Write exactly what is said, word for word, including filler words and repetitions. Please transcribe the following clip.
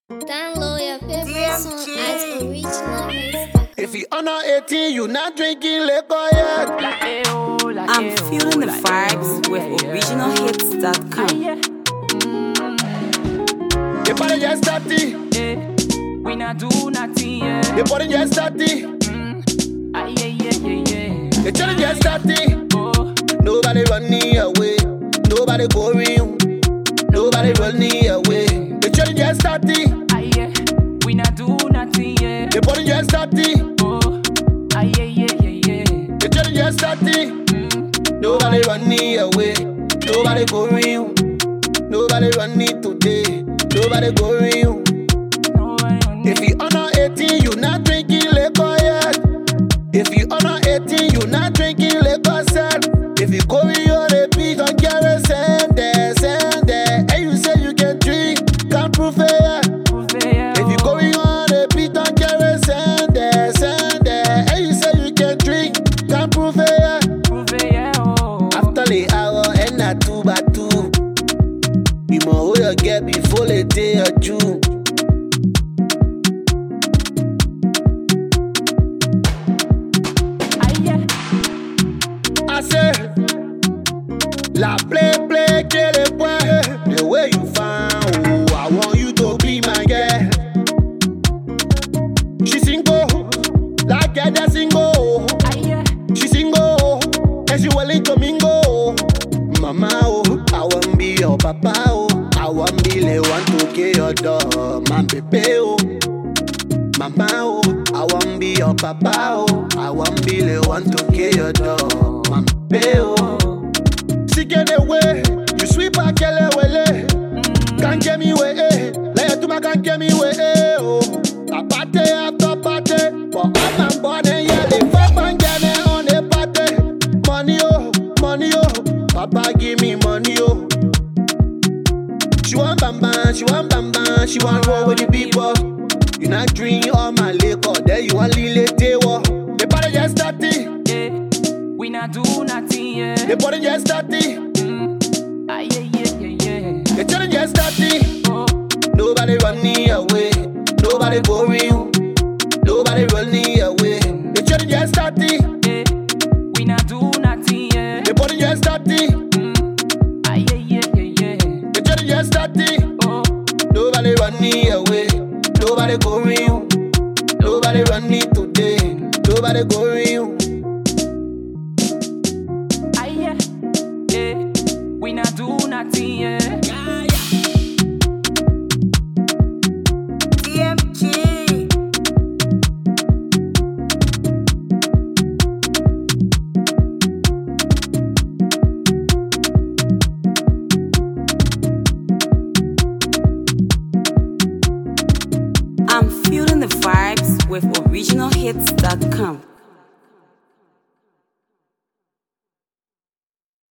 Download your favorite song at original hits. If you under eighteen, you not drinking liquor yet. I'm feeling the vibes with original hits dot com. Your body just started. We not do nothing, yeah. Your body just started. Mm. Ah, yeah, yeah, yeah, yeah. Your children just started. Oh, Nobody running away. Nobody going. Nobody running away. Your children just started. ah, yeah. We not do nothing, yeah. Your body just started. Oh, ah, yeah, yeah, yeah, yeah. Your children just started. Mm. Nobody running away. Nobody going. Nobody running today. Nobody going. No one on If you under eighteen, you not drinking liquor yet. If you under eighteen, you not drinking liquor set. If you go in on a beat on Gary, send there, send there. And you say you can drink, can't prove it yet. If you go in on a beat on Gary, send there, send there. And you say you can drink, can't prove it yet. After the hour and a two by two, you must hold your get before the day of June. I say, la play play get it boy. The way you found, oh, I want you to be my girl. She single, like a that single. She single, and she willing to mingle. Mama, oh, I want be your papa, oh. I want be the one to get your dog, my baby, oh. Mama, oh, I want be your papa, oh. I want be the one to get your dog, my baby, oh. She get away, you sweep a kele wele. Can't get me way, eh. Lay to my can't get me way, eh, oh. A party after party, but I'm not born yeah. They fuck and get me on the party. Money, oh, money, oh. Papa give me money, oh. She want bam bam, she want bam bam, she want roll with the people. You not drink all my liquor, then you want lily tewa. The party just started. We not do nothing, yeah. The party just started. Mm. Ah, yeah, yeah, yeah, yeah. The children just started. Oh, Nobody running away. Nobody going. Nobody running away. The children just started. eh. We not do nothing, yeah. The party just started. Mm. Ah, yeah, yeah, yeah, yeah. The children just started. Oh, Nobody running away. Nobody going. Nobody running today. Nobody going. ah, yeah. Eh. We not do nothing, yeah. D M G. I'm feeling the vibes with original hits dot com.